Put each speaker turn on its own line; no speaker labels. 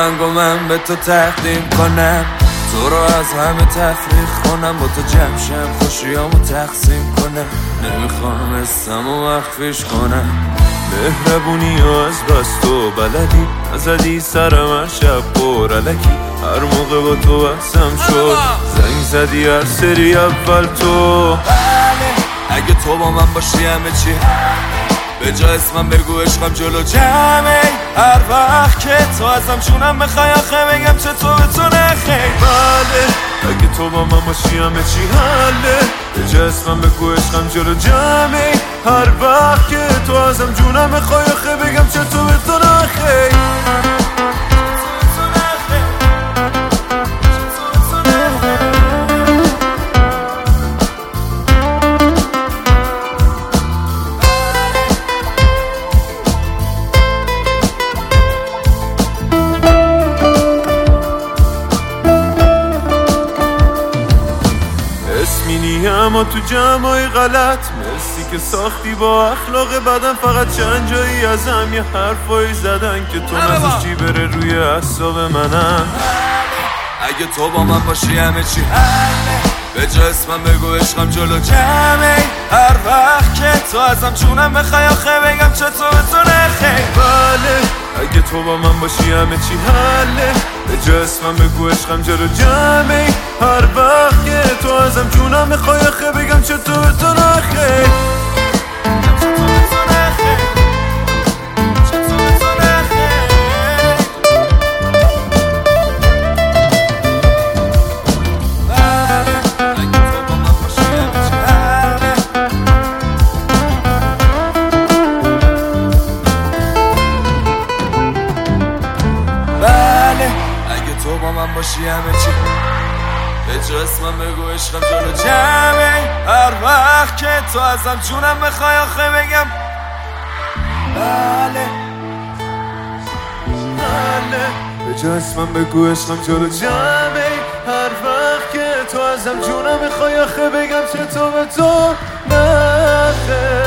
آهنگو من به تو تقدیم کنم، تو رو از همه تفریق کنم، با تو جمشم خوشیامو تقسیم کنم، نمیخوام اسمو مخفیش کنم. مهربونی و از بس تو بلدی، نزدی سرم هر شب پر علکی، هر موقع با تو بحثم شد زنگ زدی هر سری اول تو. اگه تو با من باشی همه چی به جا اسمم بگو عشقم جلو جمعه، هر وقت که تو ازم جونم بخوای آخه بگم چطور به تو نخیر. بله اگه تو با من باشی همه چی حله، به جا اسمم بگو عشقم جلو جمعه، هر وقت که تو ازم جونم بخوای آخه بگم چطور به تو نخیر. اما تو جمعای غلط مرسی که ساختی با اخلاق بدن، فقط چند جایی ازم یه حرفایی زدن که تو نذاشتی بره روی اعصاب منم. اگه تو با من باشی همه چی حله، به جا اسمم بگو عشقم جلو جمعه، هر وقت که تو ازم جونم بخوای آخه بگم چطور به تو نخیر. بله اگه تو با من باشی همه چی حله، به جا اسمم بگو عشقم جلو جمعه، هر وقت که تو ازم جونم بخوای آخه بگم چطور به تو نخیر. تو با من باشی همه چی به جا اسمم بگو عشقم جلو جمعه، هر وقت که تو ازم جونم بخوای آخه بگم بله بله، به جا اسمم بگو عشقم جلو جمعه، هر وقت که تو ازم جونم بخوای آخه بگم چطور به تو نخیر.